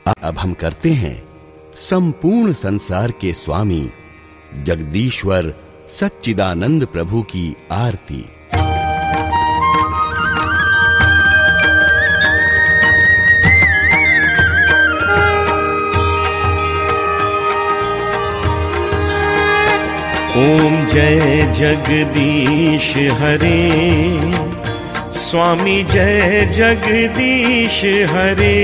अब हम करते हैं संपूर्ण संसार के स्वामी जगदीश्वर सच्चिदानंद प्रभु की आरती। ओम जय जगदीश हरे, स्वामी जय जगदीश हरे।